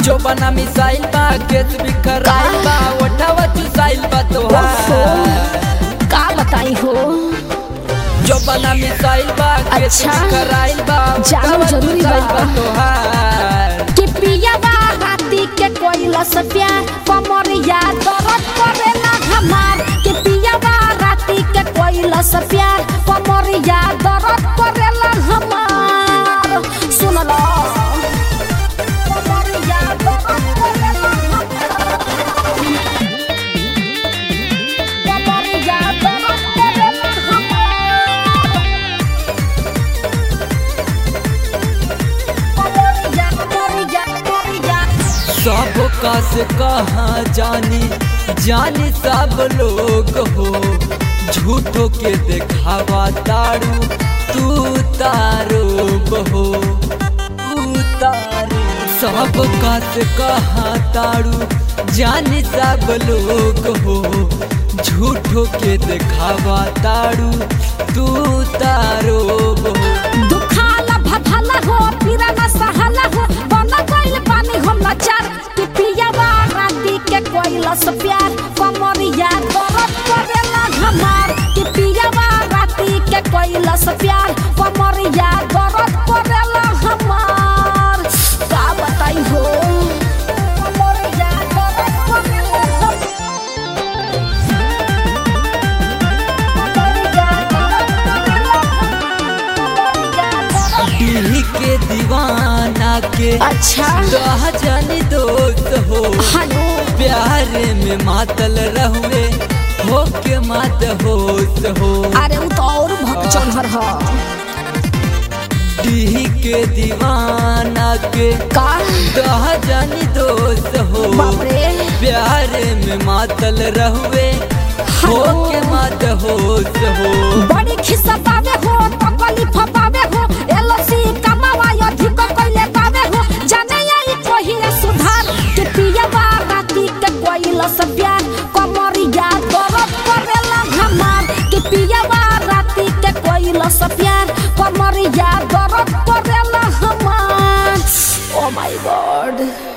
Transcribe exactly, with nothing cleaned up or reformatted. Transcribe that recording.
जो बना मिसाइल बा केस बिखराइल बा ओठावा चुसाइल बा तोहार का बताई हो जो बना मिसाइल बा केस बिखराइल बा जानू जरूरी बा तोहार कि पिया बा राती के कोइला से प्यार कमरिया दर्द करेला हमार कि पिया बा राती के कोइला से प्यार कमरिया दर्द करेला हमार सुन लो कमरिया दर्द करेला कमरिया दर्द करेला कमरिया कमरिया कमरिया सब का से कहाँ जानी जानी सब लोग हो झूठो के देखावा तारू तू तारो बहो तू तारो सब का से कहाँ तारू जानी सब लोग हो झूठो के देखावा तारू तू तारो बहो दुखाला भभाला हो पीरा ना सहाला हो बना गइल पानी हम लाचार कि पियावा राती के कोइला से प्यार कमरिया दर्द करेला हमार कि पियावा राती के कोइला से प्यार कमरिया दर्द करेला हमार का बताई हो कमरिया दर्द करेला दिल के दीवाना के अच्छा जानी दोस्त हो प्यार में मातल रहुए हो के मात होश हो अरे वो तो और भक्त चढ़र है दिल के दीवाना के का जानी दोस्त हो बाप रे प्यार में मातल रहुए हो के मात होश हो बड़ी खिस्सा पावे हो तकली फपावे हो एलसी कमावा अधिक कइले पावे हो जाने आई कोहिरा सुधार के पियावा राती के कोइला से प्यार कमरिया दर्द करेला हमार के पियावा राती के कोइला से प्यार कमरिया दर्द करेला हमार ओ माय गॉड।